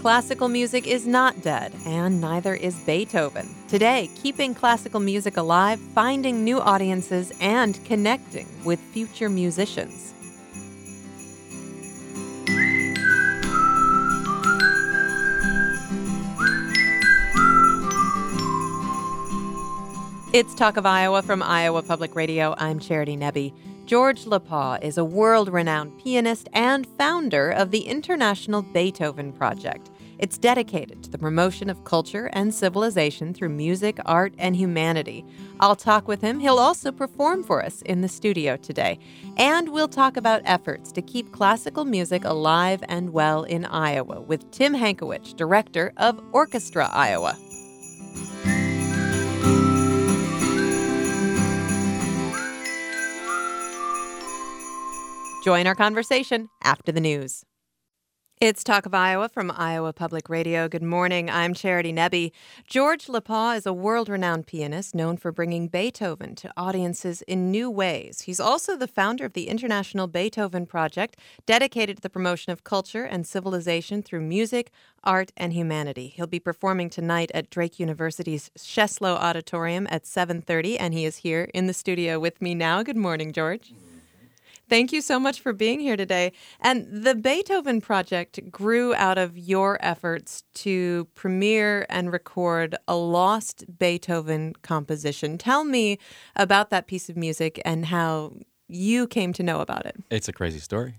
Classical music is not dead, and neither is Beethoven. Today, keeping classical music alive, finding new audiences, and connecting with future musicians. It's Talk of Iowa from Iowa Public Radio. I'm Charity Nebbe. George LaPaw is a world-renowned pianist and founder of the International Beethoven Project. It's dedicated to the promotion of culture and civilization through music, art, and humanity. I'll talk with him. He'll also perform for us in the studio today. And we'll talk about efforts to keep classical music alive and well in Iowa with Tim Hankewich, director of Orchestra Iowa. Join our conversation after the news. It's Talk of Iowa from Iowa Public Radio. Good morning. I'm Charity Nebbe. George LaPaw is a world-renowned pianist known for bringing Beethoven to audiences in new ways. He's also the founder of the International Beethoven Project, dedicated to the promotion of culture and civilization through music, art, and humanity. He'll be performing tonight at Drake University's Sheslow Auditorium at 7:30, and he is here in the studio with me now. Good morning, George. Thank you so much for being here today. And the Beethoven Project grew out of your efforts to premiere and record a lost Beethoven composition. Tell me about that piece of music and how you came to know about it. It's a crazy story.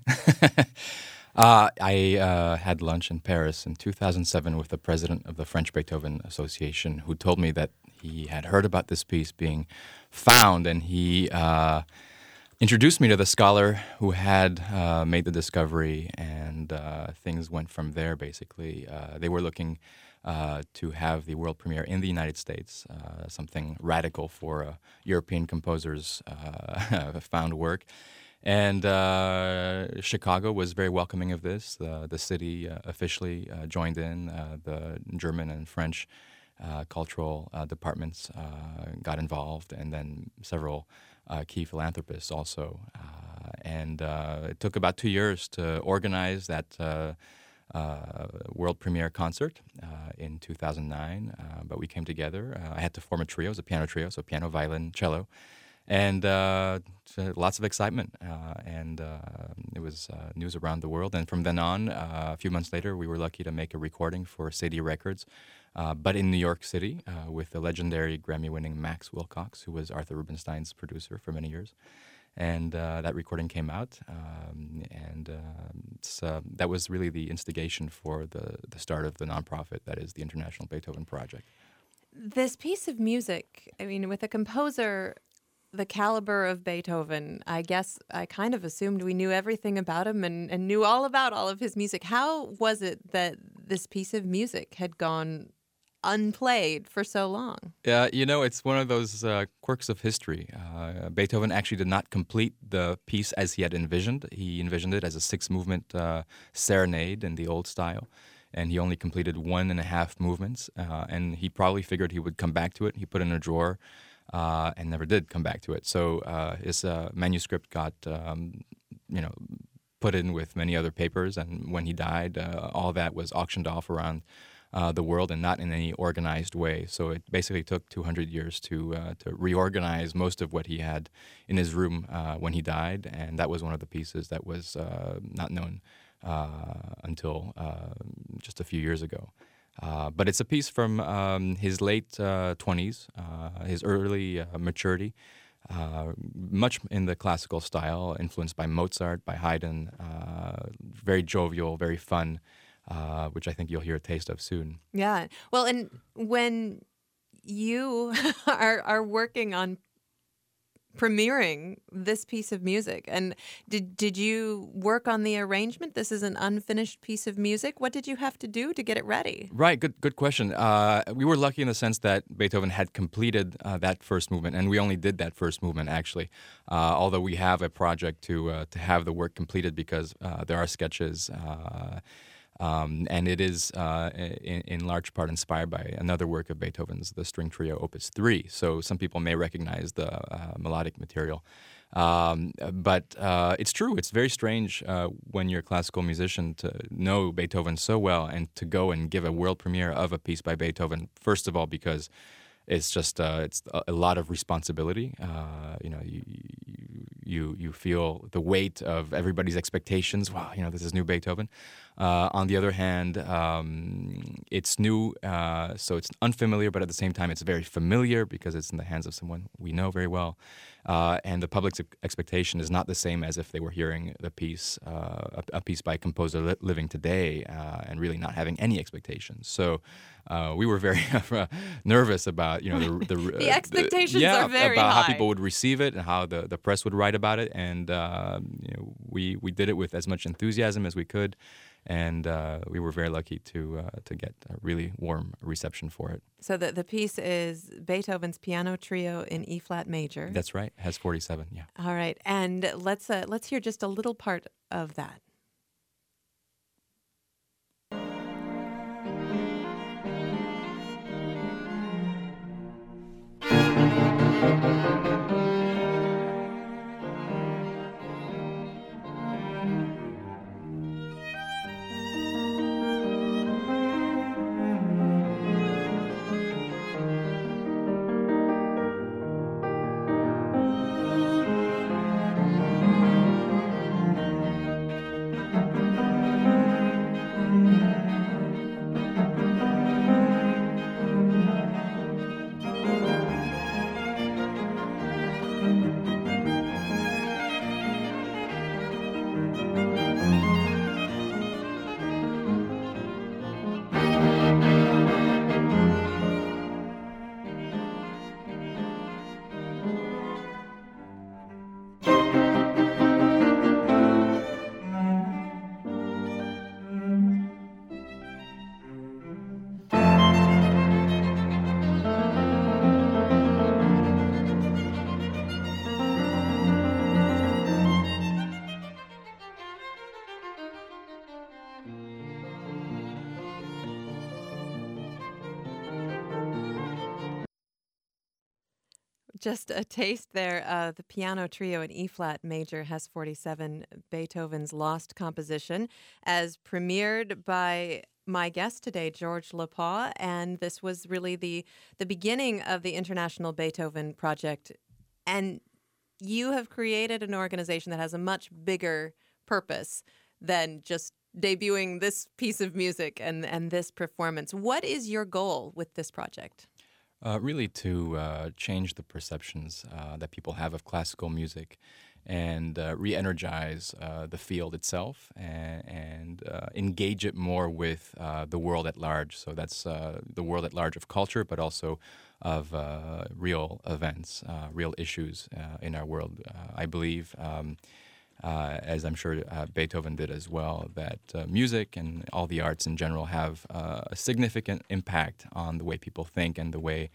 I had lunch in Paris in 2007 with the president of the French Beethoven Association, who told me that he had heard about this piece being found, and he introduced me to the scholar who had made the discovery, and things went from there, basically. They were looking to have the world premiere in the United States, something radical for European composers' found work. And Chicago was very welcoming of this. The city officially joined in. The German and French cultural departments got involved, and then several key philanthropists also. And it took about 2 years to organize that world premiere concert in 2009, but we came together. I had to form a trio. It was a piano trio, so piano, violin, cello, and lots of excitement. And it was news around the world. And from then on, a few months later, we were lucky to make a recording for Sadie Records, but in New York City with the legendary Grammy-winning Max Wilcox, who was Arthur Rubinstein's producer for many years. And that recording came out, and that was really the instigation for the start of the nonprofit that is the International Beethoven Project. This piece of music, I mean, with a composer the caliber of Beethoven, I guess I kind of assumed we knew everything about him and knew all about all of his music. How was it that this piece of music had gone unplayed for so long? Yeah, it's one of those quirks of history. Beethoven actually did not complete the piece as he had envisioned. He envisioned it as a 6-movement serenade in the old style, and he only completed 1.5 movements, and he probably figured he would come back to it. He put it in a drawer and never did come back to it. So his manuscript got, put in with many other papers, and when he died, all that was auctioned off around the world and not in any organized way. So it basically took 200 years to reorganize most of what he had in his room when he died, and that was one of the pieces that was not known until just a few years ago. But it's a piece from his late 20s, his early maturity, much in the classical style, influenced by Mozart, by Haydn, very jovial, very fun, which I think you'll hear a taste of soon. Yeah. Well, and when you are working on premiering this piece of music, and did you work on the arrangement? This is an unfinished piece of music. What did you have to do to get it ready? Right, good question. We were lucky in the sense that Beethoven had completed that first movement, and we only did that first movement, actually, although we have a project to have the work completed because there are sketches, and it is in large part inspired by another work of Beethoven's, the String Trio Opus 3. So some people may recognize the melodic material. But it's true. It's very strange when you're a classical musician to know Beethoven so well and to go and give a world premiere of a piece by Beethoven. First of all, because it's just it's a lot of responsibility. You feel the weight of everybody's expectations. Wow, this is new Beethoven. On the other hand, it's new, so it's unfamiliar, but at the same time, it's very familiar because it's in the hands of someone we know very well. And the public's expectation is not the same as if they were hearing the piece, a piece by a composer living today, and really not having any expectations. So we were very nervous about the expectations are very about high. how people would receive it and how the press would write about it, and we did it with as much enthusiasm as we could. And we were very lucky to get a really warm reception for it. So the piece is Beethoven's Piano Trio in E-flat major. That's right. Has 47. Yeah. All right, and let's hear just a little part of that. Just a taste there. The Piano Trio in E-flat major has 47, Beethoven's lost composition, as premiered by my guest today, George Lepau, and this was really the beginning of the International Beethoven Project. And you have created an organization that has a much bigger purpose than just debuting this piece of music and this performance. What is your goal with this project? Really to change the perceptions that people have of classical music and re-energize the field itself and engage it more with the world at large. So that's the world at large of culture, but also of real events, real issues in our world. I believe, as I'm sure Beethoven did as well, that music and all the arts in general have a significant impact on the way people think and the way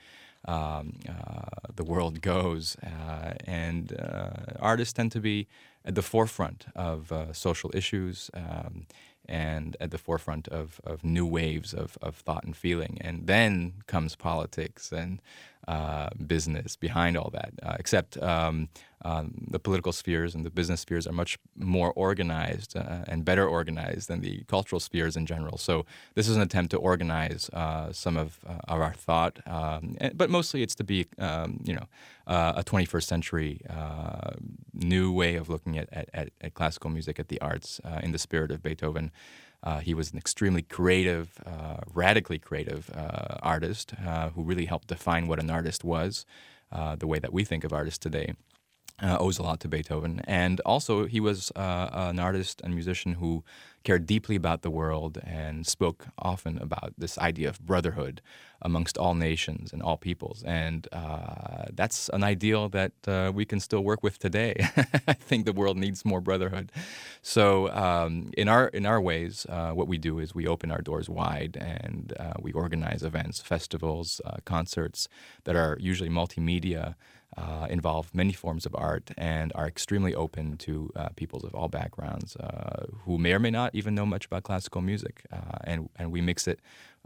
the world goes. And artists tend to be at the forefront of social issues and at the forefront of new waves of thought and feeling. And then comes politics and business behind all that, except the political spheres and the business spheres are much more organized and better organized than the cultural spheres in general. So this is an attempt to organize some of our thought, but mostly it's to be, a 21st century new way of looking at classical music, at the arts, in the spirit of Beethoven. He was an extremely creative, radically creative artist who really helped define what an artist was, the way that we think of artists today. Owes a lot to Beethoven. And also he was an artist and musician who cared deeply about the world and spoke often about this idea of brotherhood amongst all nations and all peoples. And that's an ideal that we can still work with today. I think the world needs more brotherhood. So in our ways, what we do is we open our doors wide and we organize events, festivals, concerts that are usually multimedia, involve many forms of art and are extremely open to peoples of all backgrounds who may or may not even know much about classical music. And we mix it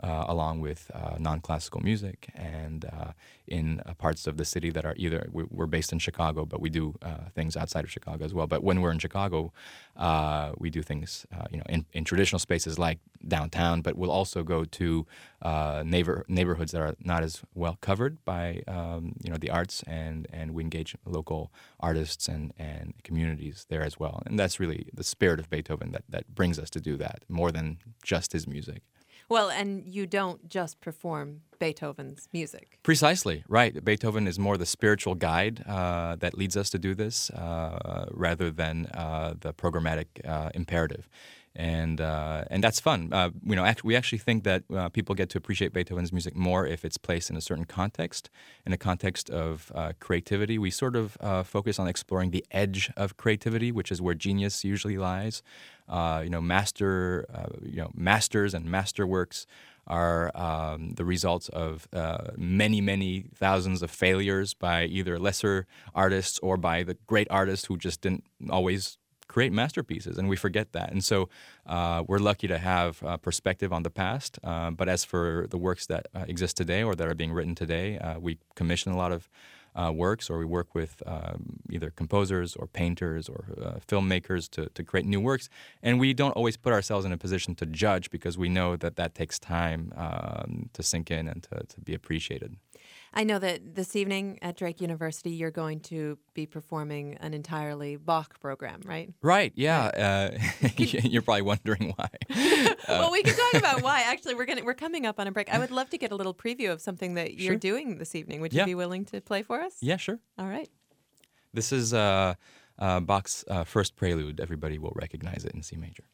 along with non-classical music, and in parts of the city that are either we're based in Chicago, but we do things outside of Chicago as well. But when we're in Chicago, we do things in traditional spaces like downtown, but we'll also go to neighborhoods that are not as well covered by the arts, and we engage local artists and communities there as well. And that's really the spirit of Beethoven that brings us to do that, more than just his music. Well, and you don't just perform Beethoven's music. Precisely, right. Beethoven is more the spiritual guide that leads us to do this rather than the programmatic imperative. And that's fun. We actually think that people get to appreciate Beethoven's music more if it's placed in a certain context, in a context of creativity. We sort of focus on exploring the edge of creativity, which is where genius usually lies. Masters and masterworks are the results of many, many thousands of failures by either lesser artists or by the great artists who just didn't always create masterpieces, and we forget that. And so we're lucky to have perspective on the past. But as for the works that exist today or that are being written today, we commission a lot of works, or we work with either composers or painters or filmmakers to create new works. And we don't always put ourselves in a position to judge, because we know that takes time to sink in and to be appreciated. I know that this evening at Drake University, you're going to be performing an entirely Bach program, right? Right, yeah. You're probably wondering why. Well, we can talk about why. Actually, we're coming up on a break. I would love to get a little preview of something that you're doing this evening. Would you be willing to play for us? Yeah, sure. All right. This is Bach's first prelude. Everybody will recognize it in C major.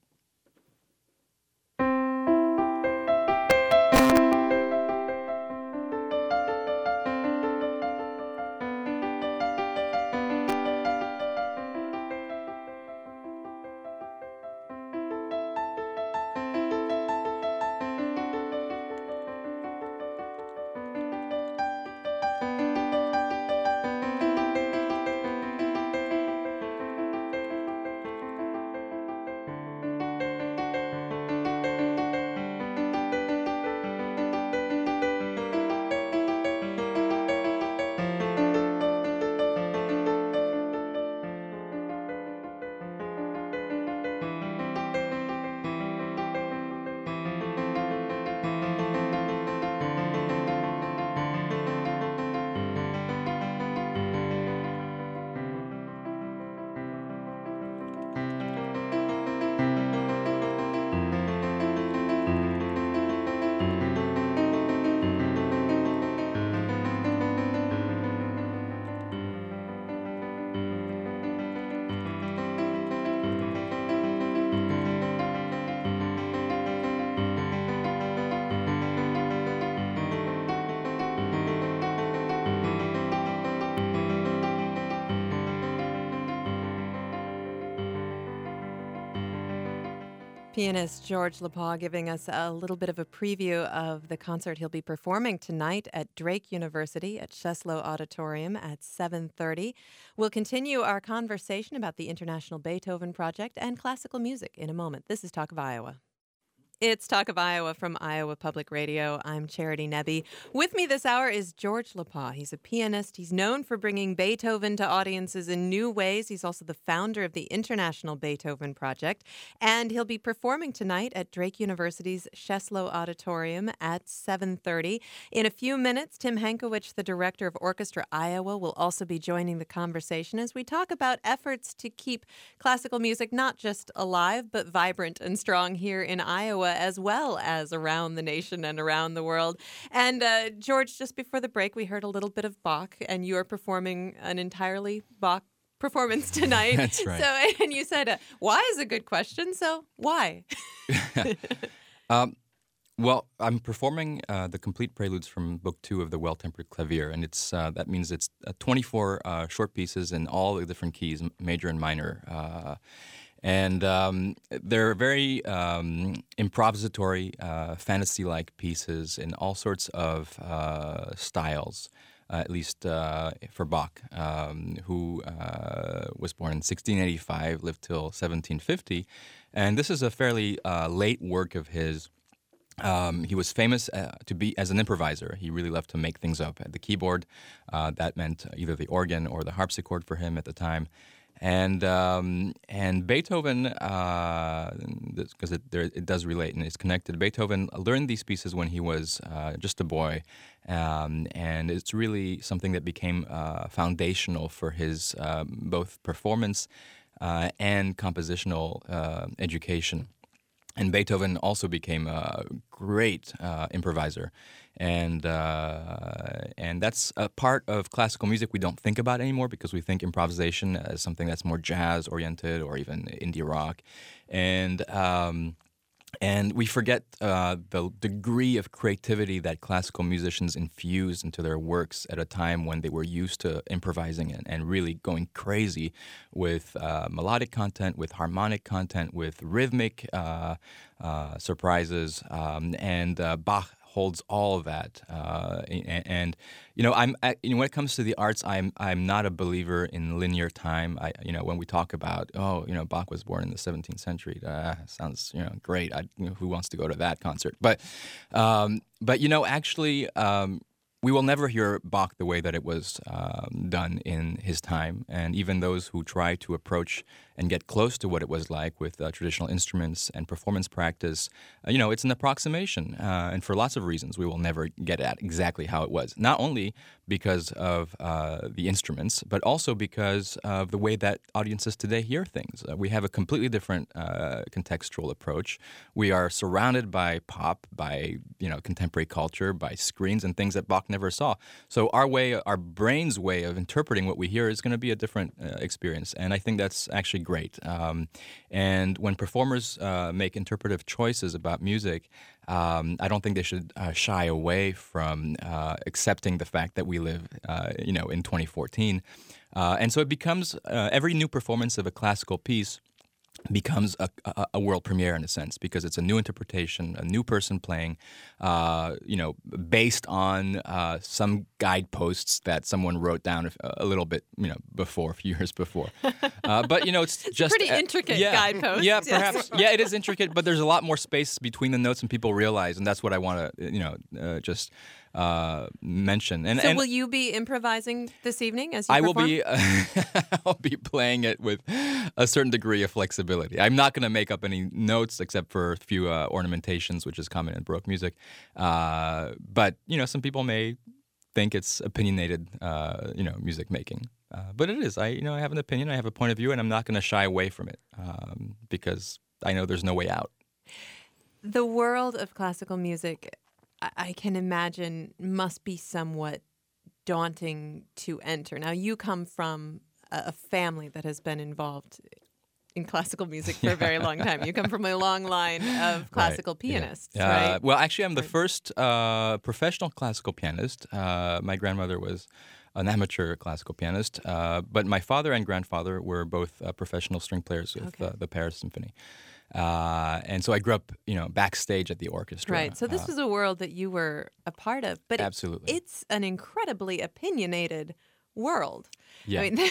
Pianist George LePage giving us a little bit of a preview of the concert he'll be performing tonight at Drake University at Cheslow Auditorium at 7:30. We'll continue our conversation about the International Beethoven Project and classical music in a moment. This is Talk of Iowa. It's Talk of Iowa from Iowa Public Radio. I'm Charity Nebbe. With me this hour is George LePage. He's a pianist. He's known for bringing Beethoven to audiences in new ways. He's also the founder of the International Beethoven Project. And he'll be performing tonight at Drake University's Cheslow Auditorium at 7:30. In a few minutes, Tim Hankowich, the director of Orchestra Iowa, will also be joining the conversation as we talk about efforts to keep classical music not just alive, but vibrant and strong here in Iowa, as well as around the nation and around the world. And George, just before the break, we heard a little bit of Bach, and you are performing an entirely Bach performance tonight. That's right. So, and you said, why is a good question. So why? Well, I'm performing the complete preludes from Book 2 of the Well-Tempered Clavier, and it's that means it's 24 short pieces in all the different keys, major and minor. And they're very improvisatory, fantasy-like pieces in all sorts of styles, at least for Bach, who was born in 1685, lived till 1750. And this is a fairly late work of his. He was famous to be as an improviser. He really loved to make things up at the keyboard. That meant either the organ or the harpsichord for him at the time. And Beethoven, because it does relate and it's connected. Beethoven learned these pieces when he was just a boy, and it's really something that became foundational for his both performance and compositional education. And Beethoven also became a great improviser, and that's a part of classical music we don't think about anymore because we think improvisation as something that's more jazz oriented or even indie rock, and we forget the degree of creativity that classical musicians infused into their works at a time when they were used to improvising and really going crazy with melodic content, with harmonic content, with rhythmic surprises, and Bach holds all of that. And when it comes to the arts, I'm not a believer in linear time. When we talk about Bach was born in the 17th century, sounds great. Who wants to go to that concert? But actually. We will never hear Bach the way that it was done in his time, and even those who try to approach and get close to what it was like with traditional instruments and performance practice, it's an approximation, and for lots of reasons we will never get at exactly how it was. Not only because of the instruments, but also because of the way that audiences today hear things. We have a completely different contextual approach. We are surrounded by pop, by contemporary culture, by screens and things that Bach never saw. So our brain's way of interpreting what we hear is going to be a different experience, and I think that's actually great. And when performers make interpretive choices about music, I don't think they should shy away from accepting the fact that we live, in 2014. And so it becomes every new performance of a classical piece becomes a world premiere in a sense because it's a new interpretation, a new person playing, based on some guideposts that someone wrote down a little bit, before, a few years before. But it's just pretty intricate guideposts. Yeah, perhaps. Yeah, it is intricate, but there's a lot more space between the notes than people realize, and that's what I want to, just mention. So will you be improvising this evening as you perform? I will be. I'll be playing it with a certain degree of flexibility. I'm not going to make up any notes except for a few ornamentations, which is common in Baroque music. But some people may think it's opinionated, music making. But it is. I have an opinion. I have a point of view, and I'm not going to shy away from it because I know there's no way out. The world of classical music, I can imagine, must be somewhat daunting to enter. Now, you come from a family that has been involved in classical music for a very long time. You come from a long line of classical pianists, right? Well, actually, I'm the first professional classical pianist. My grandmother was an amateur classical pianist, but my father and grandfather were both professional string players with the Paris Symphony. And so I grew up, backstage at the orchestra. Right. So this was a world that you were a part of. But absolutely. It's an incredibly opinionated world. Yeah. I mean,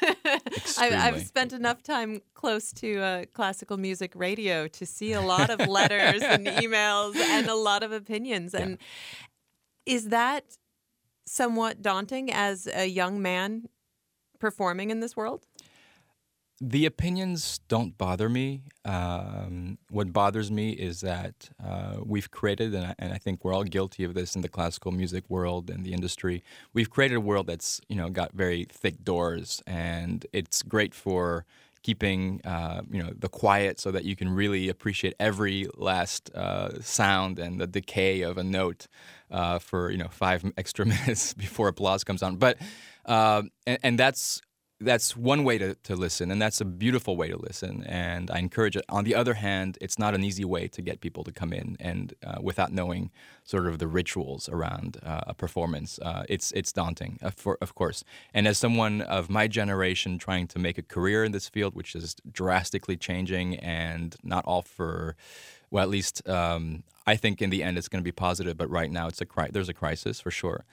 I've spent enough time close to classical music radio to see a lot of letters and emails and a lot of opinions. And is that somewhat daunting as a young man performing in this world? The opinions don't bother me. What bothers me is that we've created, and I think we're all guilty of this in the classical music world and the industry, we've created a world that's, got very thick doors, and it's great for keeping, the quiet so that you can really appreciate every last sound and the decay of a note for, 5 extra minutes before applause comes on. But, and that's one way to listen, and that's a beautiful way to listen, and I encourage it. On the other hand, it's not an easy way to get people to come in, and without knowing sort of the rituals around a performance, it's daunting, of course. And as someone of my generation trying to make a career in this field, which is drastically changing, and not all for, well, at least I think in the end it's going to be positive, but right now there's a crisis for sure,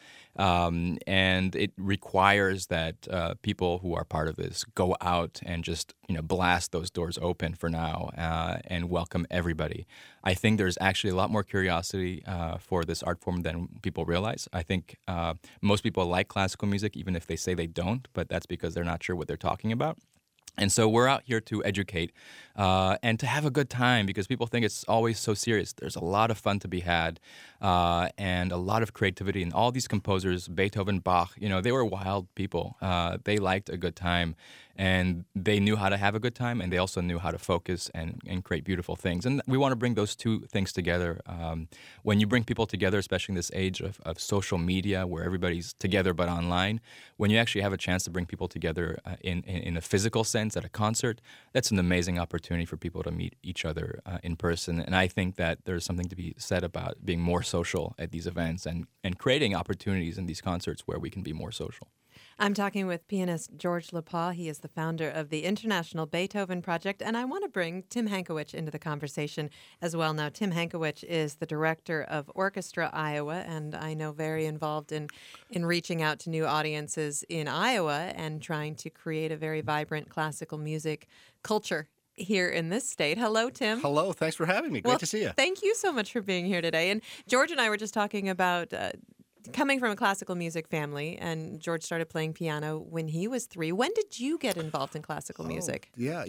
and it requires that people who are part of this go out and just blast those doors open for now and welcome everybody. I think there's actually a lot more curiosity for this art form than people realize. I think most people like classical music, even if they say they don't, but that's because they're not sure what they're talking about. And so we're out here to educate and to have a good time because people think it's always so serious. There's a lot of fun to be had and a lot of creativity. And all these composers, Beethoven, Bach, they were wild people. They liked a good time and they knew how to have a good time and they also knew how to focus and create beautiful things. And we want to bring those two things together. When you bring people together, especially in this age of social media where everybody's together but online, when you actually have a chance to bring people together in a physical sense, at a concert, that's an amazing opportunity for people to meet each other in person. And I think that there's something to be said about being more social at these events and creating opportunities in these concerts where we can be more social. I'm talking with pianist George Lepage. He is the founder of the International Beethoven Project, and I want to bring Tim Hankewich into the conversation as well. Now, Tim Hankewich is the director of Orchestra Iowa, and I know very involved in reaching out to new audiences in Iowa and trying to create a very vibrant classical music culture here in this state. Hello, Tim. Hello. Thanks for having me. Great to see you. Thank you so much for being here today. And George and I were just talking about coming from a classical music family, and George started playing piano when he was 3. When did you get involved in classical music? Yeah,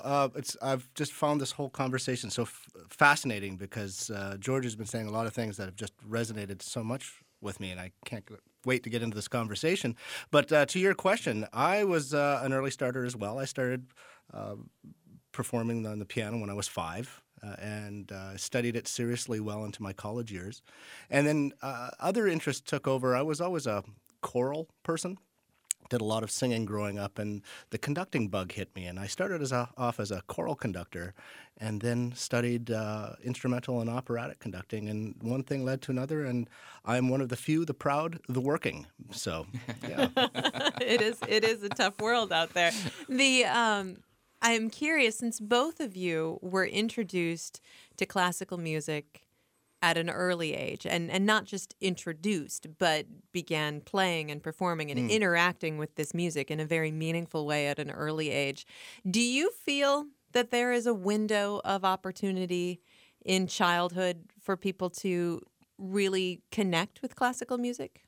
I've just found this whole conversation so fascinating because George has been saying a lot of things that have just resonated so much with me, and I can't wait to get into this conversation. But to your question, I was an early starter as well. I started performing on the piano when I was 5. And studied it seriously well into my college years. And then other interests took over. I was always a choral person, did a lot of singing growing up, and the conducting bug hit me. And I started off as a choral conductor and then studied instrumental and operatic conducting. And one thing led to another, and I'm one of the few, the proud, the working. So, yeah. It is a tough world out there. I'm curious, since both of you were introduced to classical music at an early age, and not just introduced, but began playing and performing and interacting with this music in a very meaningful way at an early age, do you feel that there is a window of opportunity in childhood for people to really connect with classical music?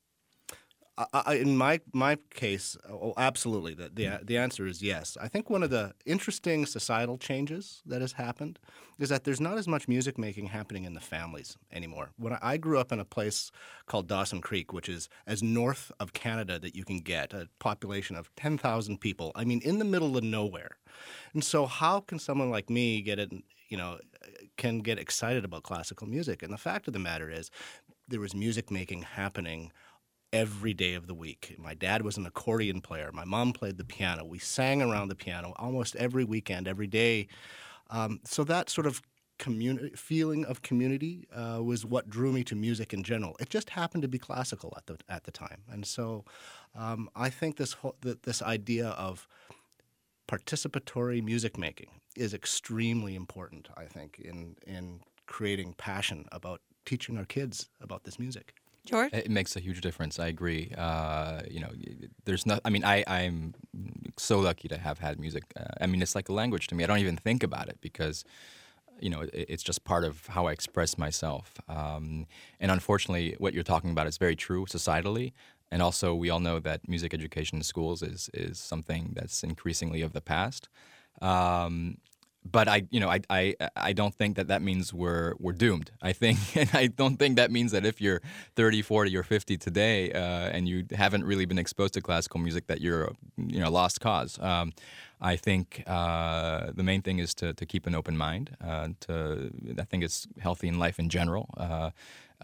In my case, absolutely. The answer is yes. I think one of the interesting societal changes that has happened is that there's not as much music making happening in the families anymore. When I grew up in a place called Dawson Creek, which is as north of Canada that you can get, a population of 10,000 people. I mean, in the middle of nowhere. And so how can someone like me can get excited about classical music? And the fact of the matter is there was music making happening every day of the week. My dad was an accordion player. My mom played the piano. We sang around the piano almost every weekend, every day. So that sort of feeling of community was what drew me to music in general. It just happened to be classical at the time. And so I think this idea of participatory music making is extremely important, I think, in creating passion about teaching our kids about this music. George? It makes a huge difference. I agree. There's not. I mean, I'm so lucky to have had music. It's like a language to me. I don't even think about it because, it's just part of how I express myself. And unfortunately, what you're talking about is very true societally. And also, we all know that music education in schools is something that's increasingly of the past. But I don't think that means we're doomed. And I don't think that means that if you're 30, 40, or 50 today and you haven't really been exposed to classical music that you're lost cause. I think the main thing is to keep an open mind. I think it's healthy in life in general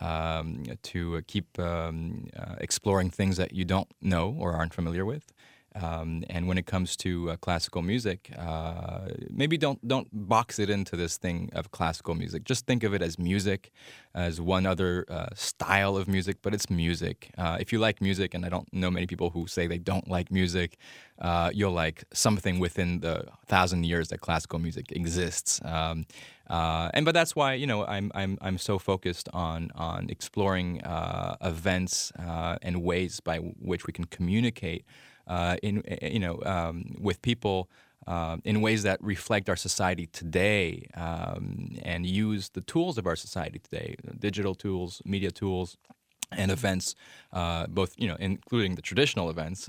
to keep exploring things that you don't know or aren't familiar with. And when it comes to classical music, maybe don't box it into this thing of classical music. Just think of it as music, as one other style of music, but it's music. If you like music, and I don't know many people who say they don't like music, you'll like something within the 1,000 years that classical music exists. But that's why I'm so focused on exploring events and ways by which we can communicate with people in ways that reflect our society today, and use the tools of our society today, digital tools, media tools, and events, both including the traditional events,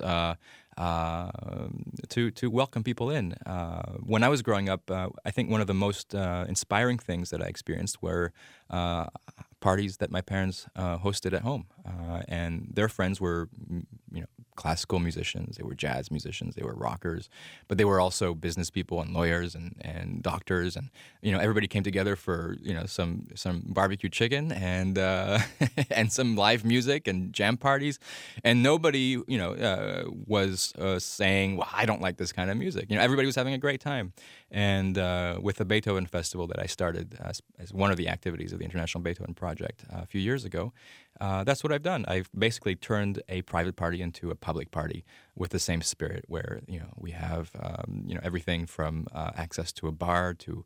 to welcome people in. When I was growing up, I think one of the most inspiring things that I experienced were parties that my parents hosted at home, and their friends were, classical musicians. They were jazz musicians. They were rockers, but they were also business people and lawyers and doctors, and everybody came together for some barbecue chicken and and some live music and jam parties, and nobody was saying, well, I don't like this kind of music. Everybody was having a great time. And with the Beethoven Festival that I started as one of the activities of the International Beethoven Project a few years ago, that's what I've done. I've basically turned a private party into a public party with the same spirit, where we have everything from access to a bar to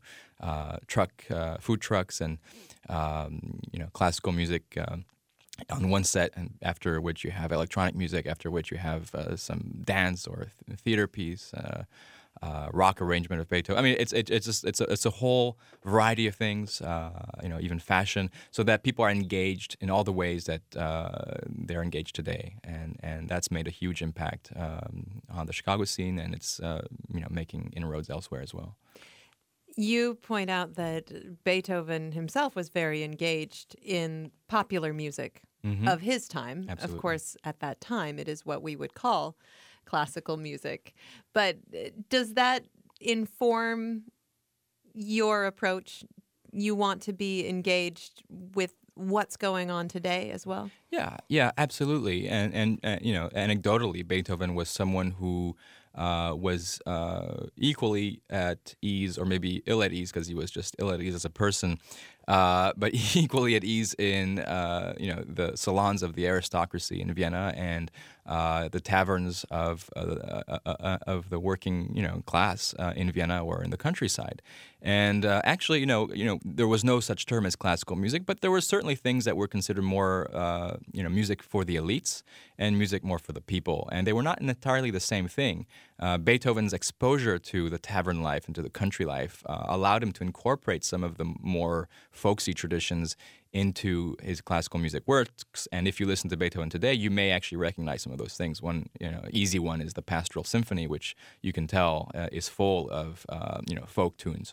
food trucks, and classical music on one set, and after which you have electronic music, after which you have some dance or theater piece. Rock arrangement of Beethoven. I mean, it's a whole variety of things. Even fashion, so that people are engaged in all the ways that they're engaged today, and that's made a huge impact on the Chicago scene, and it's making inroads elsewhere as well. You point out that Beethoven himself was very engaged in popular music of his time. Absolutely. Of course, at that time, it is what we would call classical music. But does that inform your approach? You want to be engaged with what's going on today as well? Yeah, absolutely. And anecdotally, Beethoven was someone who was equally at ease, or maybe ill at ease, because he was just ill at ease as a person, but equally at ease in the salons of the aristocracy in Vienna, and the taverns of the working class in Vienna or in the countryside. And actually, there was no such term as classical music, but there were certainly things that were considered more music for the elites and music more for the people, and they were not entirely the same thing. Beethoven's exposure to the tavern life and to the country life allowed him to incorporate some of the more folksy traditions into his classical music works. And if you listen to Beethoven today, you may actually recognize some of those things. One, easy one is the Pastoral Symphony, which you can tell is full of, folk tunes.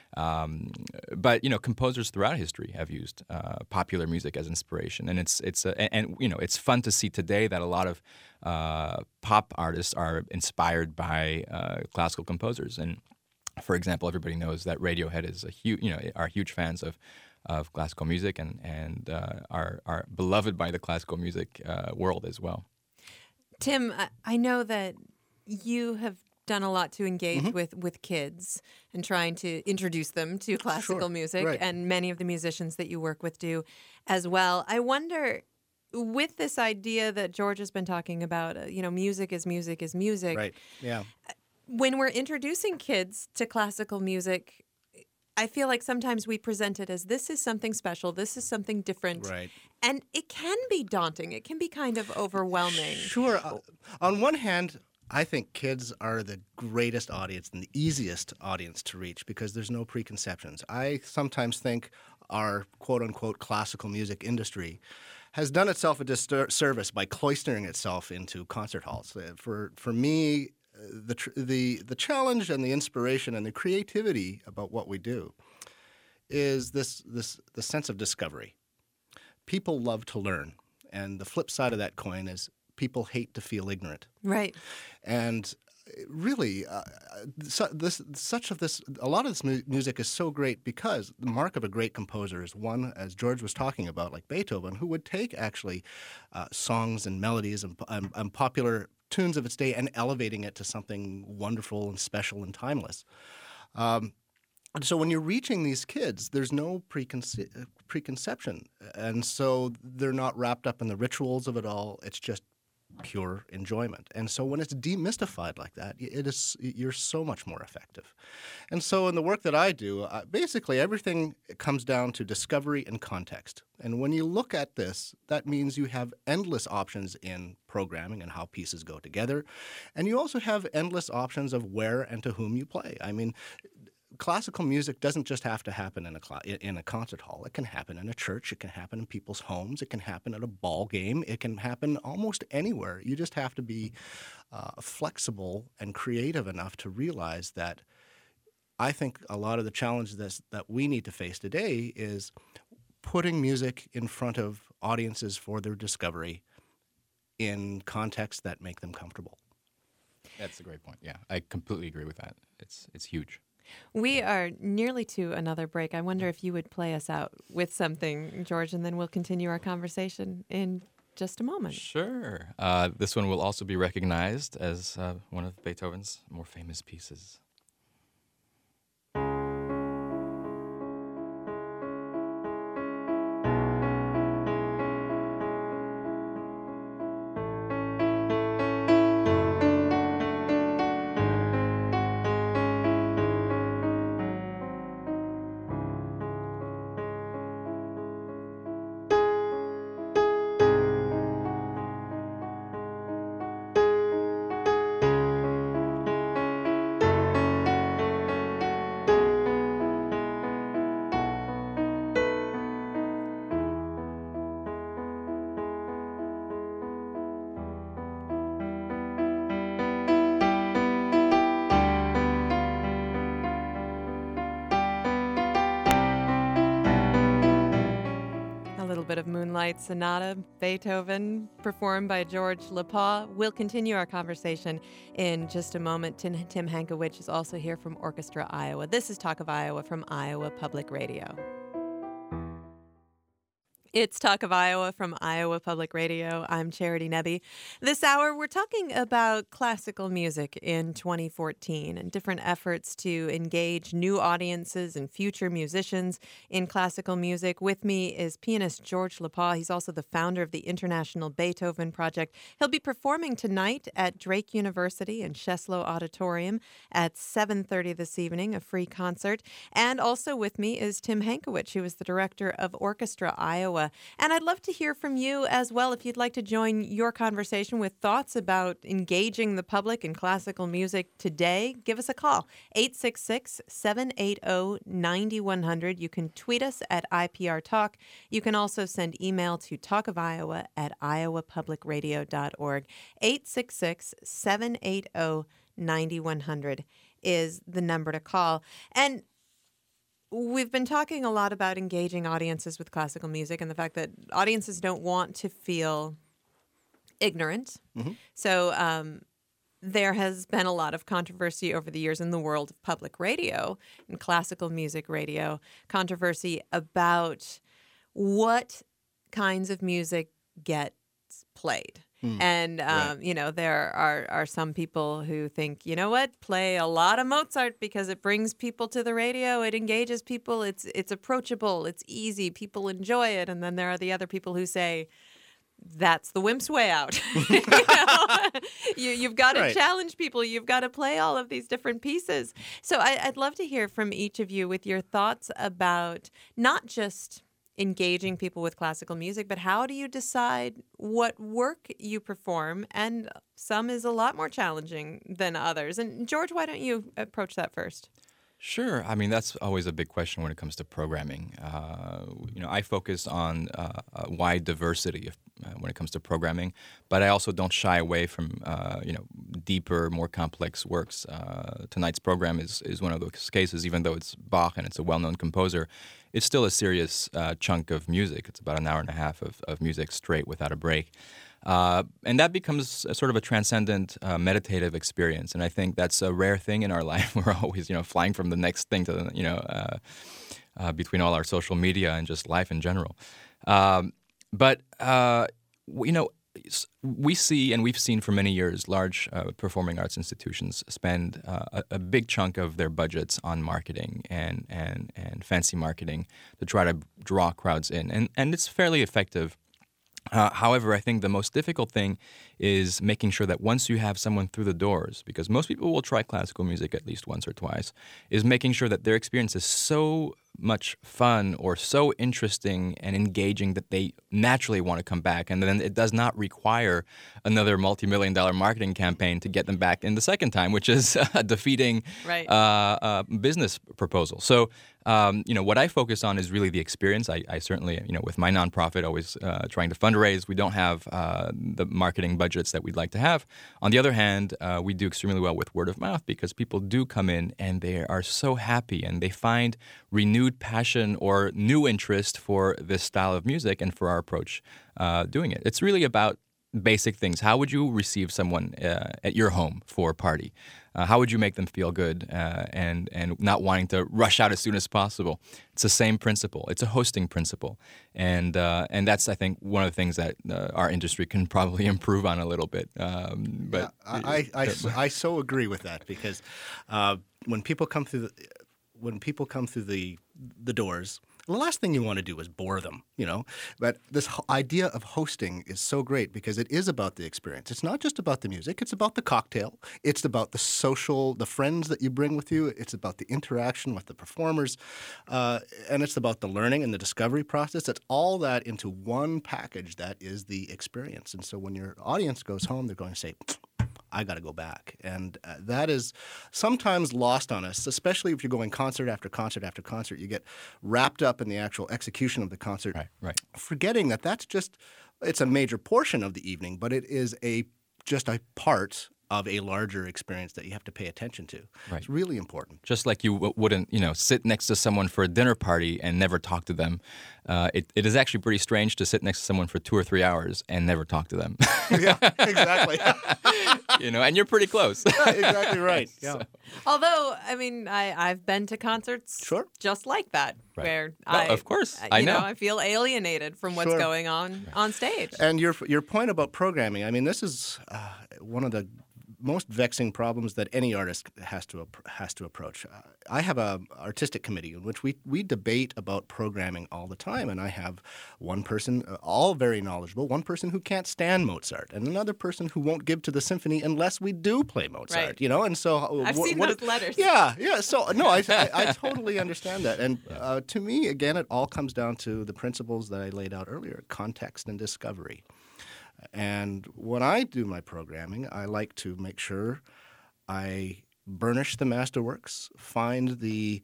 But composers throughout history have used popular music as inspiration, and it's fun to see today that a lot of pop artists are inspired by classical composers. And for example, everybody knows that Radiohead is are huge fans of classical music, and are beloved by the classical music world as well. Tim, I know that you have done a lot to engage with kids and trying to introduce them to classical music, right. And many of the musicians that you work with do as well. I wonder, with this idea that George has been talking about, music is music is music. Right, yeah. When we're introducing kids to classical music, I feel like sometimes we present it as this is something special, this is something different. Right. And it can be daunting. It can be kind of overwhelming. Sure. On one hand, I think kids are the greatest audience and the easiest audience to reach because there's no preconceptions. I sometimes think our quote-unquote classical music industry has done itself a disservice by cloistering itself into concert halls. For me, the challenge and the inspiration and the creativity about what we do is the sense of discovery. People love to learn, and the flip side of that coin is people hate to feel ignorant. Right. And really, a lot of this music is so great because the mark of a great composer is one, as George was talking about, like Beethoven, who would take actually songs and melodies and popular tunes of its day and elevating it to something wonderful and special and timeless. And so when you're reaching these kids, there's no preconception. And so they're not wrapped up in the rituals of it all. It's just pure enjoyment. And so when it's demystified like that, you're so much more effective. And so in the work that I do, basically everything comes down to discovery and context. And when you look at this, that means you have endless options in programming and how pieces go together. And you also have endless options of where and to whom you play. I mean, classical music doesn't just have to happen in a concert hall. It can happen in a church. It can happen in people's homes. It can happen at a ball game. It can happen almost anywhere. You just have to be flexible and creative enough to realize that I think a lot of the challenges that we need to face today is putting music in front of audiences for their discovery in contexts that make them comfortable. That's a great point. Yeah, I completely agree with that. It's huge. We are nearly to another break. I wonder if you would play us out with something, George, and then we'll continue our conversation in just a moment. Sure. This one will also be recognized as one of Beethoven's more famous pieces. Bit of Moonlight Sonata, Beethoven, performed by George Lepau. We'll continue our conversation in just a moment. Tim Hankewich is also here from Orchestra Iowa. This is Talk of Iowa from Iowa Public Radio. It's Talk of Iowa from Iowa Public Radio. I'm Charity Nebbe. This hour, we're talking about classical music in 2014 and different efforts to engage new audiences and future musicians in classical music. With me is pianist George Lepau. He's also the founder of the International Beethoven Project. He'll be performing tonight at Drake University and Sheslow Auditorium at 7:30 this evening, a free concert. And also with me is Tim Hankewich, who is the director of Orchestra Iowa. And I'd love to hear from you as well if you'd like to join your conversation with thoughts about engaging the public in classical music today. Give us a call, 866-780-9100. You can tweet us at IPR Talk. You can also send email to talkofiowa@iowapublicradio.org. 866-780-9100 is the number to call. And we've been talking a lot about engaging audiences with classical music and the fact that audiences don't want to feel ignorant. Mm-hmm. So there has been a lot of controversy over the years in the world of public radio and classical music radio, controversy about what kinds of music gets played. And, right. There are some people who think, you know what, play a lot of Mozart because it brings people to the radio. It engages people. It's approachable. It's easy. People enjoy it. And then there are the other people who say, that's the wimp's way out. You've got to right. challenge people. You've got to play all of these different pieces. So I'd love to hear from each of you with your thoughts about not just engaging people with classical music, but how do you decide what work you perform? And some is a lot more challenging than others. And George, why don't you approach that first? Sure. I mean, that's always a big question when it comes to programming. I focus on a wide diversity when it comes to programming, but I also don't shy away from, deeper, more complex works. Tonight's program is one of those cases, even though it's Bach and it's a well-known composer, it's still a serious chunk of music. It's about an hour and a half of music straight without a break. And that becomes a sort of a transcendent meditative experience. And I think that's a rare thing in our life. We're always, flying from the next thing to the, between all our social media and just life in general. But we see, and we've seen for many years, large performing arts institutions spend a big chunk of their budgets on marketing and fancy marketing to try to draw crowds in. And it's fairly effective. However, I think the most difficult thing is making sure that once you have someone through the doors, because most people will try classical music at least once or twice, is making sure that their experience is so much fun or so interesting and engaging that they naturally want to come back. And then it does not require another multi-million-dollar marketing campaign to get them back in the second time, which is a defeating business proposal. So, what I focus on is really the experience. I certainly, with my nonprofit, always trying to fundraise. We don't have the marketing budgets that we'd like to have. On the other hand, we do extremely well with word of mouth because people do come in and they are so happy and they find renewed passion or new interest for this style of music and for our approach doing it. It's really about basic things. How would you receive someone at your home for a party? How would you make them feel good and not wanting to rush out as soon as possible? It's the same principle. It's a hosting principle, and that's, I think, one of the things that our industry can probably improve on a little bit. But I so agree with that because when people come through the doors, the last thing you want to do is bore them, But this idea of hosting is so great because it is about the experience. It's not just about the music. It's about the cocktail. It's about the friends that you bring with you. It's about the interaction with the performers. And it's about the learning and the discovery process. It's all that into one package that is the experience. And so when your audience goes home, they're going to say, I got to go back. And that is sometimes lost on us, especially if you're going concert after concert after concert. You get wrapped up in the actual execution of the concert, right. Forgetting that it's a major portion of the evening, but it is just a part of a larger experience that you have to pay attention to. Right. It's really important. Just like you wouldn't, sit next to someone for a dinner party and never talk to them. It is actually pretty strange to sit next to someone for 2 or 3 hours and never talk to them. Yeah, exactly. And you're pretty close. Yeah, exactly right. Yeah. So. Although, I've been to concerts just like that, where of course, I know. I feel alienated from what's going on stage. And your point about programming, this is one of the most vexing problems that any artist has to approach. I have an artistic committee in which we debate about programming all the time, and I have one person, all very knowledgeable, one person who can't stand Mozart, and another person who won't give to the symphony unless we do play Mozart. Right. And so I've seen those letters. Yeah. So no, I totally understand that, and to me, again, it all comes down to the principles that I laid out earlier: context and discovery. And when I do my programming, I like to make sure I burnish the masterworks, find the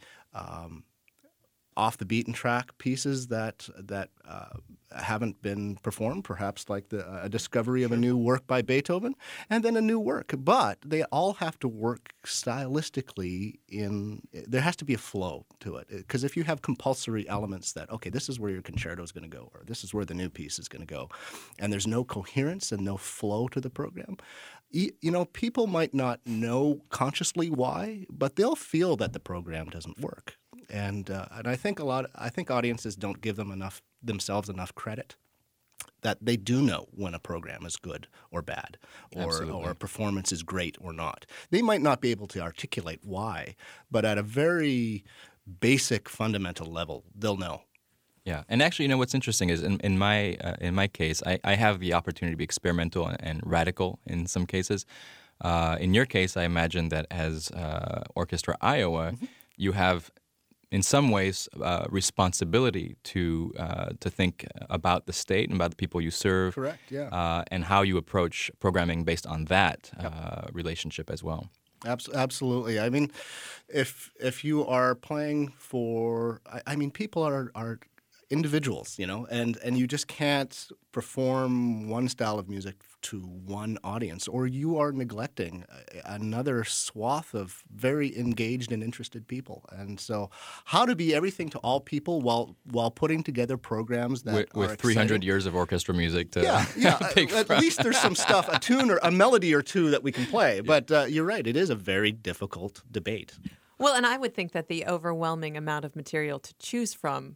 off-the-beaten-track pieces that haven't been performed, perhaps like a discovery of a new work by Beethoven, and then a new work. But they all have to work stylistically there has to be a flow to it. Because if you have compulsory elements that, okay, this is where your concerto is going to go, or this is where the new piece is going to go, and there's no coherence and no flow to the program, people might not know consciously why, but they'll feel that the program doesn't work. And I think audiences don't give themselves enough credit that they do know when a program is good or bad, or a performance is great or not. They might not be able to articulate why, but at a very basic, fundamental level, they'll know. Yeah, and actually, what's interesting is in my case, I have the opportunity to be experimental and radical in some cases. In your case, I imagine that as Orchestra Iowa, you have, in some ways, responsibility to think about the state and about the people you serve. Correct. Yeah. And how you approach programming based on that relationship as well. Absolutely. If you are playing for, people are individuals, and you just can't perform one style of music to one audience, or you are neglecting another swath of very engaged and interested people. And so, how to be everything to all people while putting together programs that with are 300 exciting. years of orchestra music to pick At from. least there's some stuff, a tune or a melody or two that we can play. But you're right, it is a very difficult debate. Well, and I would think that the overwhelming amount of material to choose from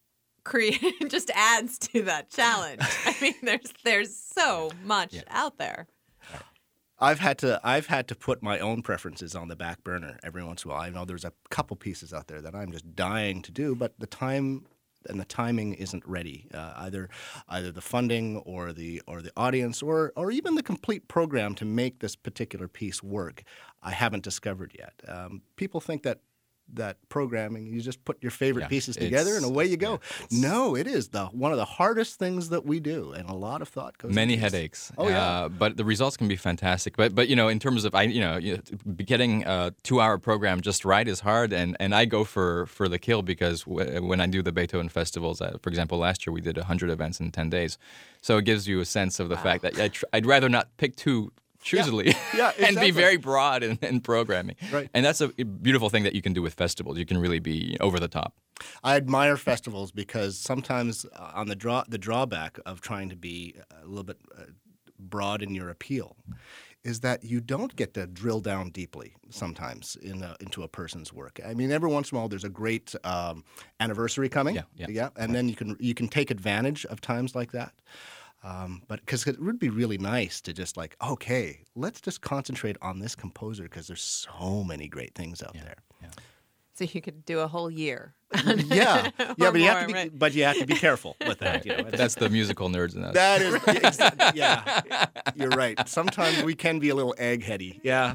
just adds to that challenge. I mean, there's so much out there. I've had to put my own preferences on the back burner every once in a while. I know there's a couple pieces out there that I'm just dying to do, but the time and the timing isn't ready. Either the funding or the audience or even the complete program to make this particular piece work, I haven't discovered yet. People think that programming, you just put your favorite pieces together and away you go. No, it is one of the hardest things that we do, and a lot of thought goes Many into this. headaches. Oh, yeah. But the results can be fantastic. But in terms of getting a 2-hour program just right is hard, and I go for the kill because when I do the Beethoven festivals, for example, last year we did 100 events in 10 days. So it gives you a sense of the fact that I'd rather not pick two choosily exactly. and be very broad in programming. Right. And that's a beautiful thing that you can do with festivals. You can really be over the top. I admire festivals because sometimes on the drawback of trying to be a little bit broad in your appeal is that you don't get to drill down deeply sometimes into a person's work. I mean, every once in a while there's a great anniversary coming. Yeah. And then you can take advantage of times like that. But because it would be really nice to just okay, let's just concentrate on this composer because there's so many great things out there. Yeah. So you could do a whole year. Yeah, but more, you have to be, right? but you have to be careful with that. That's the musical nerds in us. That is, yeah, you're right. Sometimes we can be a little eggheady. Yeah.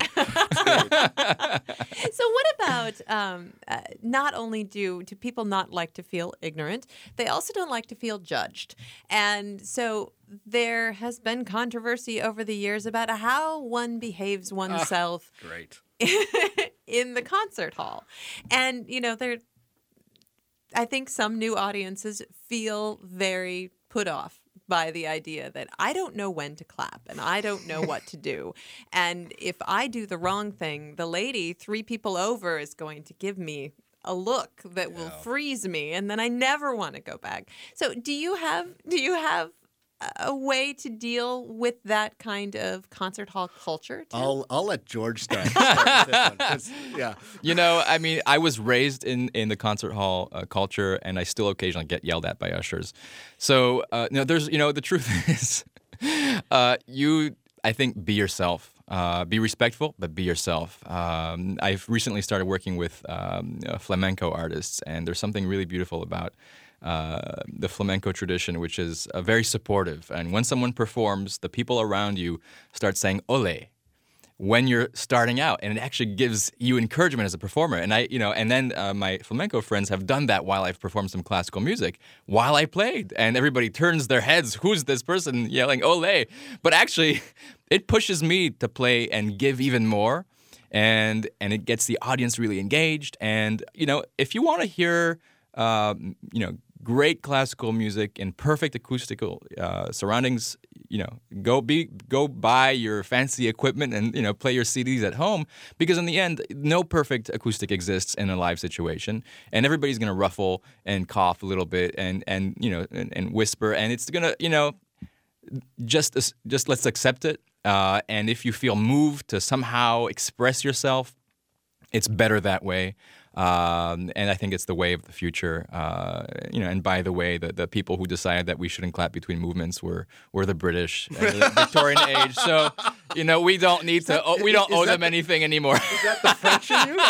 So what about not only do people not like to feel ignorant, they also don't like to feel judged. And so there has been controversy over the years about how one behaves oneself Great. in the concert hall. And, I think some new audiences feel very put off by the idea that I don't know when to clap and I don't know what to do. And if I do the wrong thing, the lady 3 people over is going to give me a look that will freeze me, and then I never want to go back. So do you have a way to deal with that kind of concert hall culture, too? I'll let George start with this one. 'Cause, yeah. I mean, I was raised in the concert hall culture, and I still occasionally get yelled at by ushers. So, there's, the truth is, I think, be yourself. Be respectful, but be yourself. I've recently started working with flamenco artists, and there's something really beautiful about the flamenco tradition, which is very supportive. And when someone performs, the people around you start saying "ole" when you're starting out, and it actually gives you encouragement as a performer. And and then my flamenco friends have done that while I've performed some classical music while I played, and everybody turns their heads. Who's this person yelling "ole"? But actually, it pushes me to play and give even more, and it gets the audience really engaged. And if you want to hear, great classical music in perfect acoustical surroundings, go buy your fancy equipment and play your CDs at home, because in the end, no perfect acoustic exists in a live situation, and everybody's gonna ruffle and cough a little bit and whisper, and it's gonna just let's accept it. And if you feel moved to somehow express yourself, it's better that way. And I think it's the way of the future. And by the way, the people who decided that we shouldn't clap between movements were the British and the Victorian age. So, we don't need to. We don't owe them anything anymore. Is that the French in you?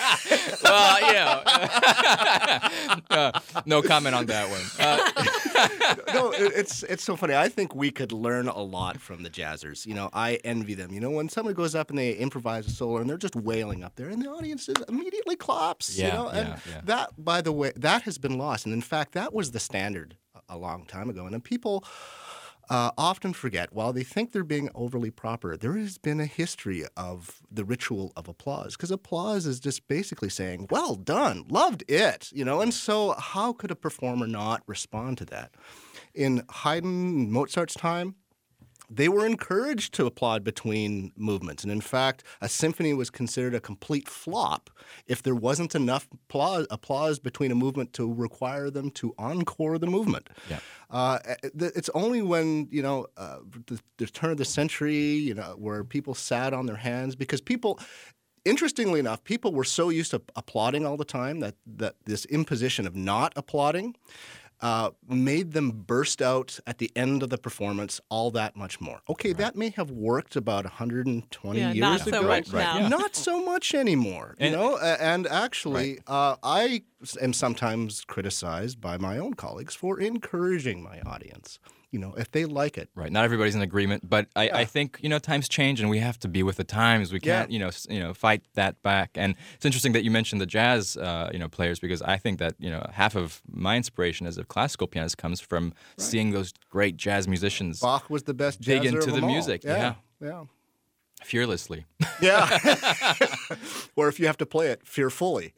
Well, no comment on that one. No, it's so funny. I think we could learn a lot from the jazzers. I envy them. When someone goes up and they improvise a solo and they're just wailing up there, and the audience immediately claps. That, by the way, that has been lost. And in fact, that was the standard a long time ago. And then people, often forget, while they think they're being overly proper, there has been a history of the ritual of applause. Because applause is just basically saying, well done, loved it, And so how could a performer not respond to that? In Haydn, Mozart's time, they were encouraged to applaud between movements. And in fact, a symphony was considered a complete flop if there wasn't enough applause between a movement to require them to encore the movement. Yeah. It's only when, the turn of the century, where people sat on their hands because people... Interestingly enough, people were so used to applauding all the time that this imposition of not applauding made them burst out at the end of the performance all that much more. Okay, that may have worked about 120 years not so ago. much now. Yeah. Not so much anymore, And actually, I am sometimes criticized by my own colleagues for encouraging my audience. If they like it. Right. Not everybody's in agreement, but I think times change and we have to be with the times. We can't fight that back. And it's interesting that you mentioned the jazz players because I think that half of my inspiration as a classical pianist comes from seeing those great jazz musicians. Bach was the best dig jazzer into of the them all. music. Yeah. Fearlessly. Yeah. Or if you have to play it, fearfully.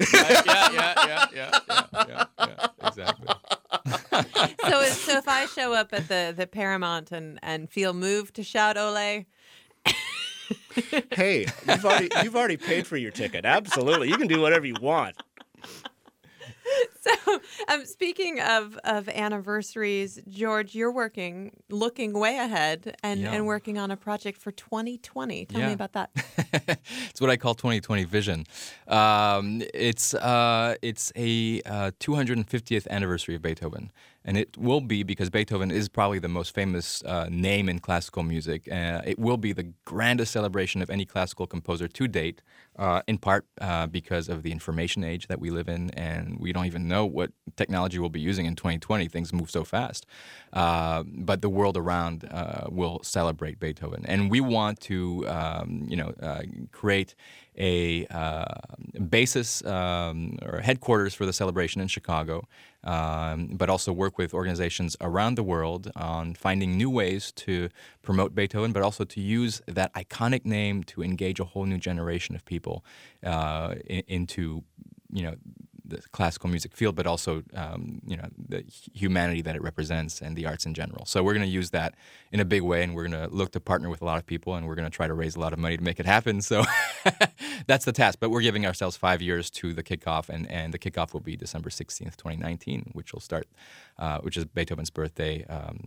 Yeah. Exactly. So if I show up at the Paramount and feel moved to shout "Ole," Hey, you've already paid for your ticket. Absolutely, you can do whatever you want. So, speaking of anniversaries, George, you're looking way ahead and working on a project for 2020. Tell me about that. It's what I call 2020 vision. It's a 250th anniversary of Beethoven. And it will be, because Beethoven is probably the most famous name in classical music, it will be the grandest celebration of any classical composer to date, in part because of the information age that we live in, and we don't even know what technology we'll be using in 2020. Things move so fast. But the world around will celebrate Beethoven. And we want to, create a basis or headquarters for the celebration in Chicago, but also work with organizations around the world on finding new ways to promote Beethoven, but also to use that iconic name to engage a whole new generation of people into, the classical music field, but also, the humanity that it represents and the arts in general. So we're going to use that in a big way, and we're going to look to partner with a lot of people, and we're going to try to raise a lot of money to make it happen. So that's the task. But we're giving ourselves 5 years to the kickoff, and the kickoff will be December 16th, 2019, which will start, which is Beethoven's birthday,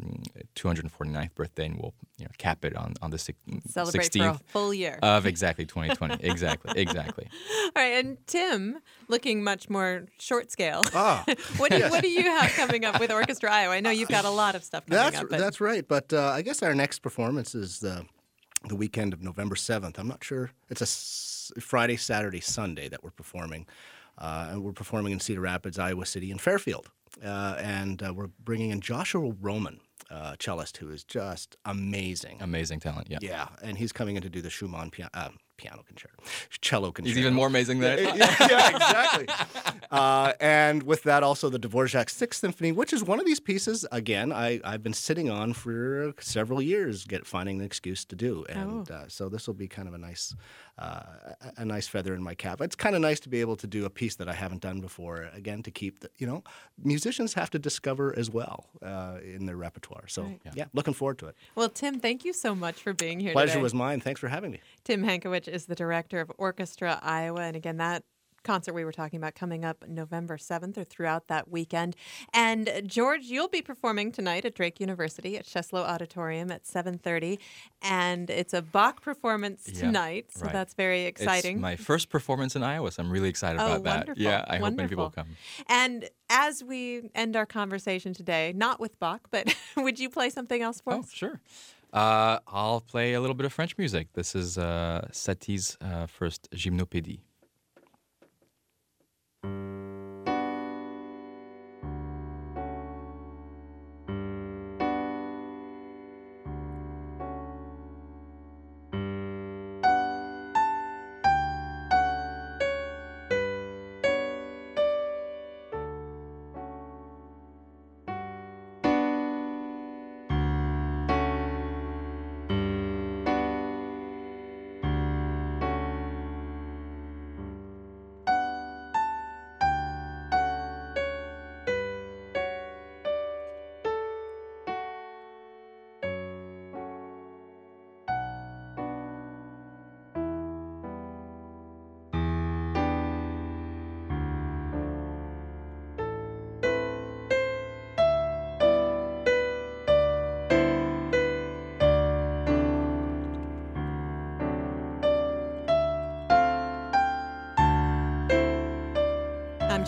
249th birthday, and we'll cap it on the 16th. Celebrate for a full year. Of exactly 2020. Exactly. All right, and Tim, looking much more short scale. What do you have coming up with Orchestra Iowa? I know you've got a lot of stuff coming up. That's right, but I guess our next performance is the weekend of November 7th. I'm not sure. It's a Friday, Saturday, Sunday that we're performing. And we're performing in Cedar Rapids, Iowa City, and Fairfield. And we're bringing in Joshua Roman, cellist, who is just amazing. Amazing talent, yeah. Yeah, and he's coming in to do the Schumann piano concerto, cello concerto. He's even more amazing than yeah, exactly. And with that, also the Dvorak Sixth Symphony, which is one of these pieces, again, I've been sitting on for several years, finding an excuse to do. And so this will be kind of a nice feather in my cap. It's kind of nice to be able to do a piece that I haven't done before, again, to keep musicians have to discover as well in their repertoire. So, yeah, looking forward to it. Well, Tim, thank you so much for being here Pleasure today. was mine. Thanks for having me. Tim Hankowich is the director of Orchestra Iowa. And again, that concert we were talking about coming up November 7th or throughout that weekend. And George, you'll be performing tonight at Drake University at Cheslow Auditorium at 7:30. And it's a Bach performance tonight, so that's very exciting. It's my first performance in Iowa, so I'm really excited about that. Wonderful. Yeah, I hope many people come. And as we end our conversation today, not with Bach, but would you play something else for us? Oh, sure. I'll play a little bit of French music. This is Satie's first Gymnopédie.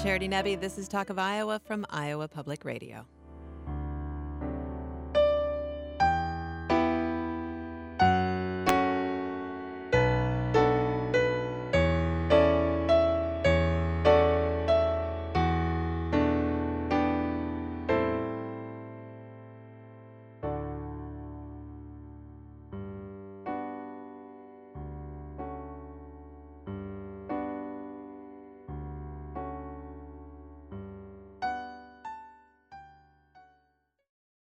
Charity Nebbe. This is Talk of Iowa from Iowa Public Radio.